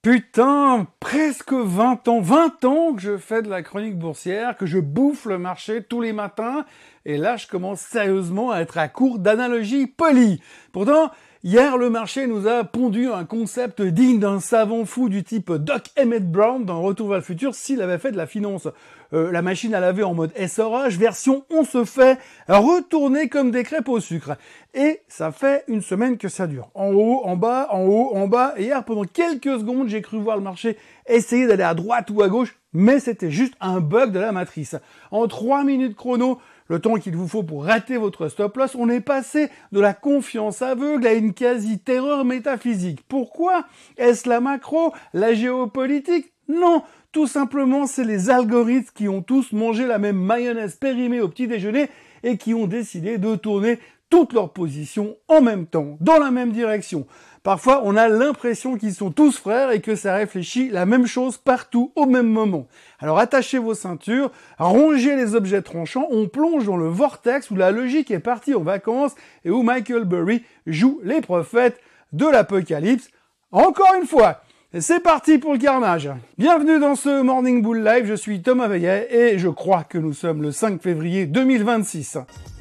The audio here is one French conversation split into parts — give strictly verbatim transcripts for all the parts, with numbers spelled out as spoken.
Putain, presque vingt ans, vingt ans que je fais de la chronique boursière, que je bouffe le marché tous les matins, et là je commence sérieusement à être à court d'analogies polies. Pourtant, hier le marché nous a pondu un concept digne d'un savant fou du type Doc Emmett Brown dans Retour vers le futur s'il avait fait de la finance. Euh, la machine à laver en mode S R H, version on se fait retourner comme des crêpes au sucre. Et ça fait une semaine que ça dure. En haut, en bas, en haut, en bas. Et hier, pendant quelques secondes, j'ai cru voir le marché essayer d'aller à droite ou à gauche, mais c'était juste un bug de la matrice. En trois minutes chrono, le temps qu'il vous faut pour rater votre stop loss, on est passé de la confiance aveugle à une quasi-terreur métaphysique. Pourquoi? Est-ce la macro? La géopolitique? Non, tout simplement, c'est les algorithmes qui ont tous mangé la même mayonnaise périmée au petit déjeuner et qui ont décidé de tourner toutes leurs positions en même temps, dans la même direction. Parfois, on a l'impression qu'ils sont tous frères et que ça réfléchit la même chose partout au même moment. Alors attachez vos ceintures, rongez les objets tranchants, on plonge dans le vortex où la logique est partie en vacances et où Michael Burry joue les prophètes de l'apocalypse. Encore une fois, c'est parti pour le carnage. Bienvenue dans ce Morning Bull Live, je suis Thomas Veillet et je crois que nous sommes le cinq février deux mille vingt-six.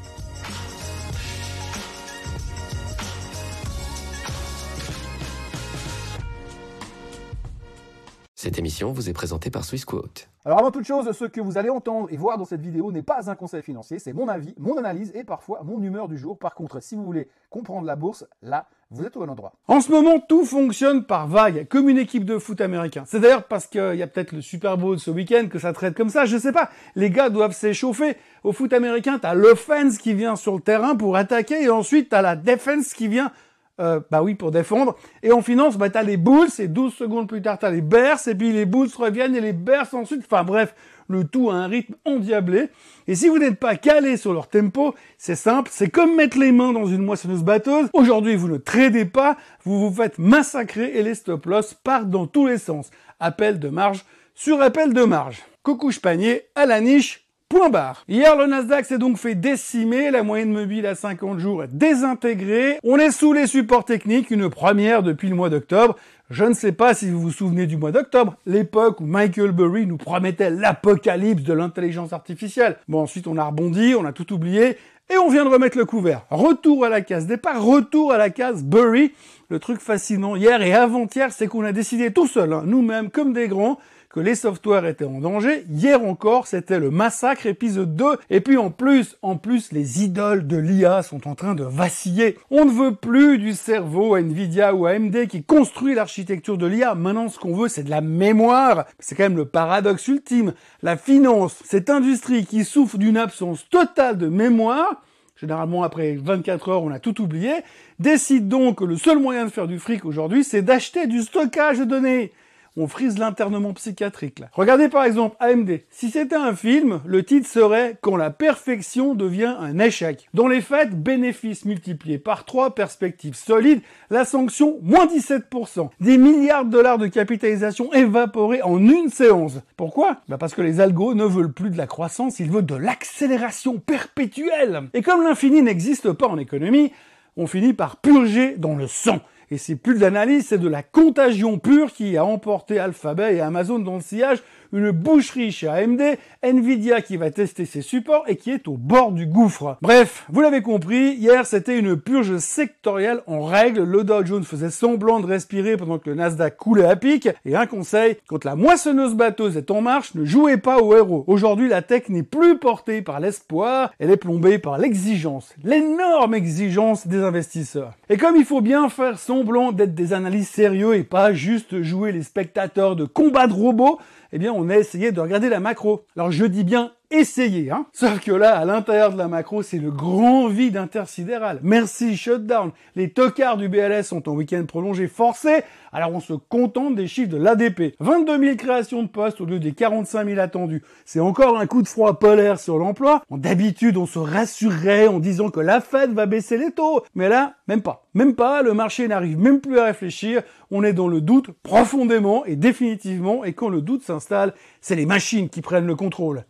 Cette émission vous est présentée par Swissquote. Alors avant toute chose, ce que vous allez entendre et voir dans cette vidéo n'est pas un conseil financier, c'est mon avis, mon analyse et parfois mon humeur du jour. Par contre, si vous voulez comprendre la bourse, là, vous êtes au bon endroit. En ce moment, tout fonctionne par vague, comme une équipe de foot américain. C'est d'ailleurs parce qu'il y a peut-être le Super Bowl ce week-end que ça traite comme ça, je sais pas. Les gars doivent s'échauffer. Au foot américain, t'as l'offense qui vient sur le terrain pour attaquer et ensuite t'as la defense qui vient... Euh, bah oui, pour défendre. Et en finance, bah t'as les Bulls, et douze secondes plus tard, t'as les Bears, et puis les Bulls reviennent, et les Bears ensuite. Enfin bref, le tout à un rythme endiablé. Et si vous n'êtes pas calé sur leur tempo, c'est simple, c'est comme mettre les mains dans une moissonneuse-batteuse. Aujourd'hui, vous ne tradez pas, vous vous faites massacrer, et les stop-loss partent dans tous les sens. Appel de marge sur appel de marge. Cocouche panier à la niche. Point barre. Hier, le Nasdaq s'est donc fait décimer, la moyenne mobile à cinquante jours est désintégrée. On est sous les supports techniques, une première depuis le mois d'octobre. Je ne sais pas si vous vous souvenez du mois d'octobre, l'époque où Michael Burry nous promettait l'apocalypse de l'intelligence artificielle. Bon, ensuite on a rebondi, on a tout oublié, et on vient de remettre le couvert. Retour à la case départ, retour à la case Burry. Le truc fascinant hier et avant-hier, c'est qu'on a décidé tout seul, hein, nous-mêmes comme des grands, que les softwares étaient en danger. Hier encore, c'était le massacre épisode deux. Et puis en plus, en plus, les idoles de l'I A sont en train de vaciller. On ne veut plus du cerveau Nvidia ou A M D qui construit l'architecture de l'I A. Maintenant, ce qu'on veut, c'est de la mémoire. C'est quand même le paradoxe ultime. La finance, cette industrie qui souffre d'une absence totale de mémoire, généralement après vingt-quatre heures, on a tout oublié, décide donc que le seul moyen de faire du fric aujourd'hui, c'est d'acheter du stockage de données. On frise l'internement psychiatrique, là. Regardez par exemple A M D. Si c'était un film, le titre serait « Quand la perfection devient un échec ». Dans les faits, bénéfices multipliés par trois, perspectives solides, la sanction, moins dix-sept pour cent. Des milliards de dollars de capitalisation évaporés en une séance. Pourquoi? Bah parce que les algos ne veulent plus de la croissance, ils veulent de l'accélération perpétuelle. Et comme l'infini n'existe pas en économie, on finit par purger dans le sang. Et c'est plus de l'analyse, c'est de la contagion pure qui a emporté Alphabet et Amazon dans le sillage, une boucherie chez A M D, Nvidia qui va tester ses supports et qui est au bord du gouffre. Bref, vous l'avez compris, hier c'était une purge sectorielle en règle, le Dow Jones faisait semblant de respirer pendant que le Nasdaq coulait à pic, et un conseil, quand la moissonneuse batteuse est en marche, ne jouez pas au héros. Aujourd'hui, la tech n'est plus portée par l'espoir, elle est plombée par l'exigence, l'énorme exigence des investisseurs. Et comme il faut bien faire semblant d'être des analyses sérieux et pas juste jouer les spectateurs de combats de robots, eh bien, on a essayé de regarder la macro. Alors, je dis bien essayer, hein. Sauf que là, à l'intérieur de la macro, c'est le grand vide intersidéral. Merci shutdown. Les tocards du B L S sont en week-end prolongé forcé, alors on se contente des chiffres de l'A D P. vingt-deux mille créations de postes au lieu des quarante-cinq mille attendus. C'est encore un coup de froid polaire sur l'emploi. D'habitude, on se rassurerait en disant que la Fed va baisser les taux. Mais là, même pas. Même pas, le marché n'arrive même plus à réfléchir. On est dans le doute profondément et définitivement. Et quand le doute s'installe, c'est les machines qui prennent le contrôle. Alors, quand on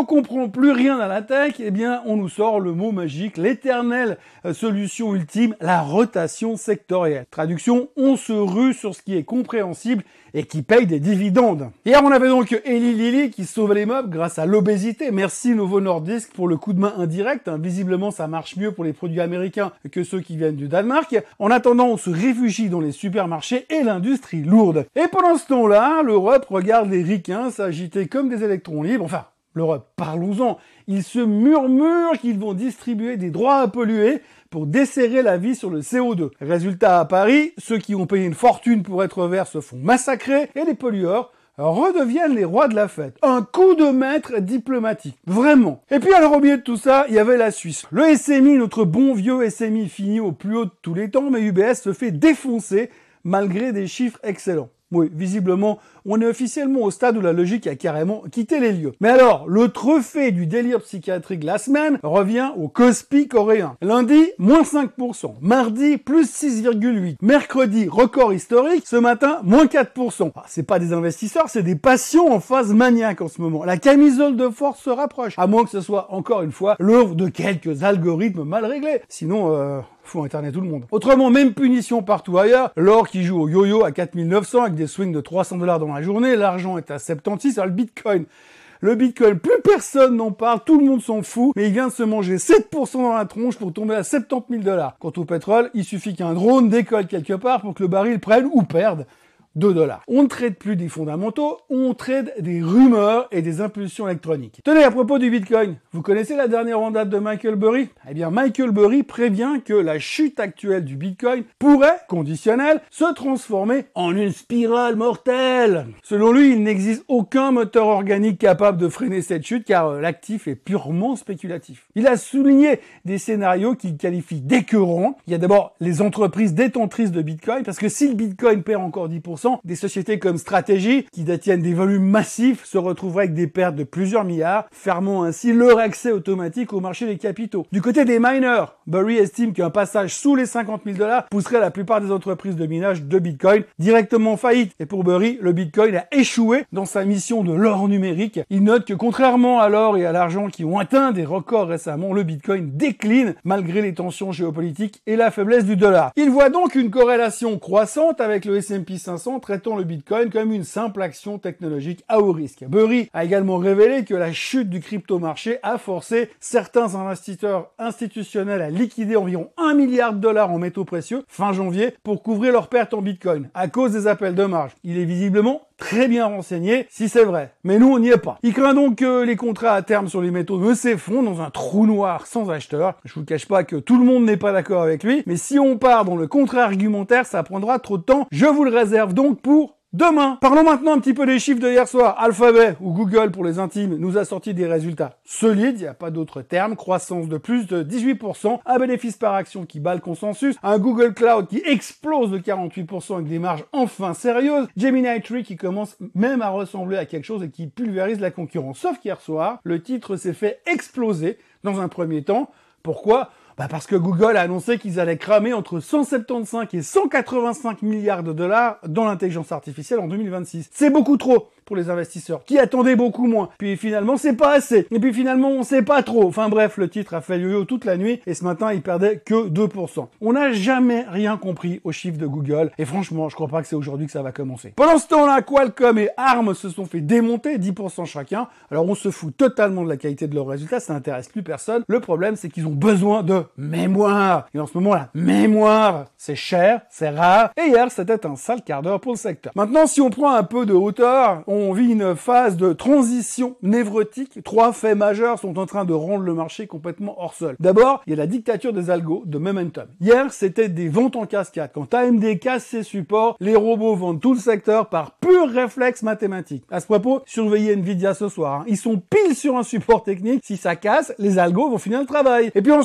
on comprend plus rien à la tech, eh bien, on nous sort le mot magique, l'éternelle solution ultime, la rotation sectorielle. Traduction, on se rue sur ce qui est compréhensible et qui paye des dividendes. Hier, on avait donc Eli Lilly qui sauve les meubles grâce à l'obésité. Merci Novo Nordisk pour le coup de main indirect. Visiblement, ça marche mieux pour les produits américains que ceux qui viennent du Danemark. En attendant, on se réfugie dans les supermarchés et l'industrie lourde. Et pendant ce temps-là, l'Europe regarde les ricains s'agiter comme des électrons libres. Enfin, l'Europe, parlons-en. Ils se murmurent qu'ils vont distribuer des droits à polluer pour desserrer la vie sur le C O deux. Résultat, à Paris, ceux qui ont payé une fortune pour être verts se font massacrer et les pollueurs redeviennent les rois de la fête. Un coup de maître diplomatique. Vraiment. Et puis alors au milieu de tout ça, il y avait la Suisse. Le S M I, notre bon vieux S M I fini au plus haut de tous les temps, mais U B S se fait défoncer malgré des chiffres excellents. Oui, visiblement, on est officiellement au stade où la logique a carrément quitté les lieux. Mais alors, le trophée du délire psychiatrique la semaine revient au Kospi coréen. Lundi, moins cinq pour cent. Mardi, plus six virgule huit. Mercredi, record historique. Ce matin, moins quatre pour cent. Ah, c'est pas des investisseurs, c'est des patients en phase maniaque en ce moment. La camisole de force se rapproche. À moins que ce soit, encore une fois, l'œuvre de quelques algorithmes mal réglés. Sinon, euh... faut interner tout le monde. Autrement, même punition partout ailleurs. L'or qui joue au yo-yo à quatre mille neuf cents avec des swings de trois cents dollars dans la journée. L'argent est à soixante-seize. Alors le Bitcoin. Le Bitcoin, plus personne n'en parle, tout le monde s'en fout, mais il vient de se manger sept pour cent dans la tronche pour tomber à soixante-dix mille dollars. Quant au pétrole, il suffit qu'un drone décolle quelque part pour que le baril prenne ou perde deux dollars. On ne traite plus des fondamentaux, on traite des rumeurs et des impulsions électroniques. Tenez, à propos du Bitcoin, vous connaissez la dernière en date de Michael Burry? Eh bien, Michael Burry prévient que la chute actuelle du Bitcoin pourrait, conditionnel, se transformer en une spirale mortelle. Selon lui, il n'existe aucun moteur organique capable de freiner cette chute car euh, l'actif est purement spéculatif. Il a souligné des scénarios qu'il qualifie d'écœurants. Il y a d'abord les entreprises détentrices de Bitcoin parce que si le Bitcoin perd encore dix pour cent, des sociétés comme Strategy, qui détiennent des volumes massifs, se retrouveraient avec des pertes de plusieurs milliards, fermant ainsi leur accès automatique au marché des capitaux. Du côté des miners, Burry estime qu'un passage sous les cinquante mille dollars pousserait la plupart des entreprises de minage de Bitcoin directement en faillite. Et pour Burry, le Bitcoin a échoué dans sa mission de l'or numérique. Il note que contrairement à l'or et à l'argent qui ont atteint des records récemment, le Bitcoin décline malgré les tensions géopolitiques et la faiblesse du dollar. Il voit donc une corrélation croissante avec le S and P cinq cents traitant le Bitcoin comme une simple action technologique à haut risque. Burry a également révélé que la chute du crypto-marché a forcé certains investisseurs institutionnels à liquider environ un milliard de dollars en métaux précieux fin janvier pour couvrir leurs pertes en Bitcoin à cause des appels de marge. Il est visiblement très bien renseigné, si c'est vrai. Mais nous, on n'y est pas. Il craint donc que les contrats à terme sur les métaux ne s'effondrent dans un trou noir sans acheteur. Je vous cache pas que tout le monde n'est pas d'accord avec lui, mais si on part dans le contre-argumentaire, ça prendra trop de temps. Je vous le réserve donc pour demain. Parlons maintenant un petit peu des chiffres de hier soir. Alphabet, ou Google pour les intimes, nous a sorti des résultats solides, il n'y a pas d'autre terme, croissance de plus de dix-huit pour cent, un bénéfice par action qui bat le consensus, un Google Cloud qui explose de quarante-huit pour cent avec des marges enfin sérieuses, Gemini Tree qui commence même à ressembler à quelque chose et qui pulvérise la concurrence. Sauf qu'hier soir, le titre s'est fait exploser dans un premier temps. Pourquoi ? Bah parce que Google a annoncé qu'ils allaient cramer entre cent soixante-quinze et cent quatre-vingt-cinq milliards de dollars dans l'intelligence artificielle en deux mille vingt-six. C'est beaucoup trop pour les investisseurs, qui attendaient beaucoup moins. Puis finalement, c'est pas assez. Et puis finalement, on sait pas trop. Enfin bref, le titre a fait yo-yo toute la nuit, et ce matin, il perdait que deux pour cent. On n'a jamais rien compris aux chiffres de Google, et franchement, je crois pas que c'est aujourd'hui que ça va commencer. Pendant ce temps-là, Qualcomm et Arm se sont fait démonter, dix pour cent chacun. Alors on se fout totalement de la qualité de leurs résultats, ça n'intéresse plus personne. Le problème, c'est qu'ils ont besoin de mémoire. Et en ce moment, la mémoire, c'est cher, c'est rare. Et hier, c'était un sale quart d'heure pour le secteur. Maintenant, si on prend un peu de hauteur, on vit une phase de transition névrotique. Trois faits majeurs sont en train de rendre le marché complètement hors sol. D'abord, il y a la dictature des algos de Momentum. Hier, c'était des ventes en cascade. Quand A M D casse ses supports, les robots vendent tout le secteur par pur réflexe mathématique. À ce propos, surveillez Nvidia ce soir. Hein. Ils sont pile sur un support technique. Si ça casse, les algos vont finir le travail. Et puis ensuite, il y a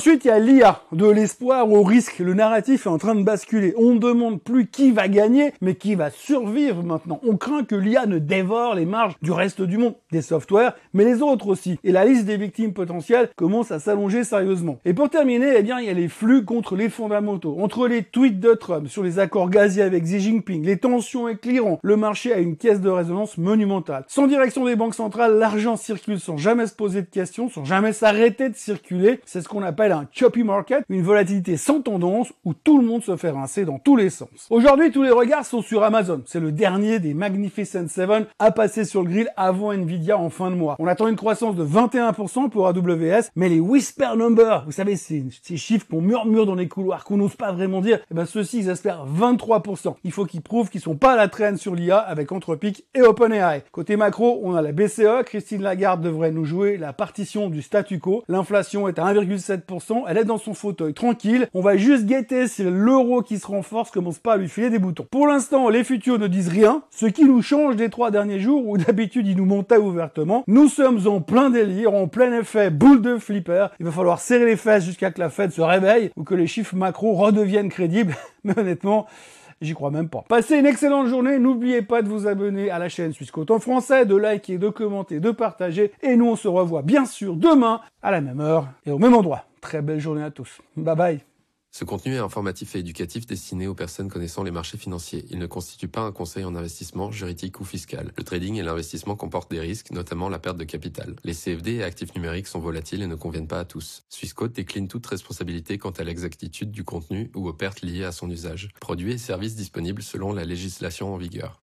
l'I A, de l'espoir au risque, le narratif est en train de basculer. On ne demande plus qui va gagner, mais qui va survivre maintenant. On craint que l'I A ne dévore les marges du reste du monde, des softwares, mais les autres aussi. Et la liste des victimes potentielles commence à s'allonger sérieusement. Et pour terminer, eh bien, il y a les flux contre les fondamentaux. Entre les tweets de Trump sur les accords gaziers avec Xi Jinping, les tensions avec l'Iran, le marché a une caisse de résonance monumentale. Sans direction des banques centrales, l'argent circule sans jamais se poser de questions, sans jamais s'arrêter de circuler. C'est ce qu'on appelle un choppy market, une volatilité sans tendance où tout le monde se fait rincer dans tous les sens. Aujourd'hui, tous les regards sont sur Amazon. C'est le dernier des Magnificent Seven à passer sur le grill avant Nvidia en fin de mois. On attend une croissance de vingt et un pour cent pour A W S, mais les whisper numbers, vous savez, ces, ces chiffres qu'on murmure dans les couloirs, qu'on n'ose pas vraiment dire, eh ben ceux-ci, ils espèrent vingt-trois pour cent. Il faut qu'ils prouvent qu'ils sont pas à la traîne sur l'I A avec Anthropic et OpenAI. Côté macro, on a la B C E. Christine Lagarde devrait nous jouer la partition du statu quo. L'inflation est à un virgule sept pour cent. Elle est dans son fauteuil tranquille. On va juste guetter si l'euro qui se renforce commence pas à lui filer des boutons. Pour l'instant, les futurs ne disent rien, ce qui nous change des trois derniers jours où d'habitude ils nous montaient ouvertement. Nous sommes en plein délire, en plein effet boule de flipper. Il va falloir serrer les fesses jusqu'à que la Fed se réveille ou que les chiffres macro redeviennent crédibles. Mais honnêtement, j'y crois même pas. Passez une excellente journée. N'oubliez pas de vous abonner à la chaîne Swissquote en français, de liker, de commenter, de partager. Et nous, on se revoit bien sûr demain à la même heure et au même endroit. Très belle journée à tous. Bye bye. Ce contenu est informatif et éducatif destiné aux personnes connaissant les marchés financiers. Il ne constitue pas un conseil en investissement, juridique ou fiscal. Le trading et l'investissement comportent des risques, notamment la perte de capital. Les C F D et actifs numériques sont volatiles et ne conviennent pas à tous. Swissquote décline toute responsabilité quant à l'exactitude du contenu ou aux pertes liées à son usage. Produits et services disponibles selon la législation en vigueur.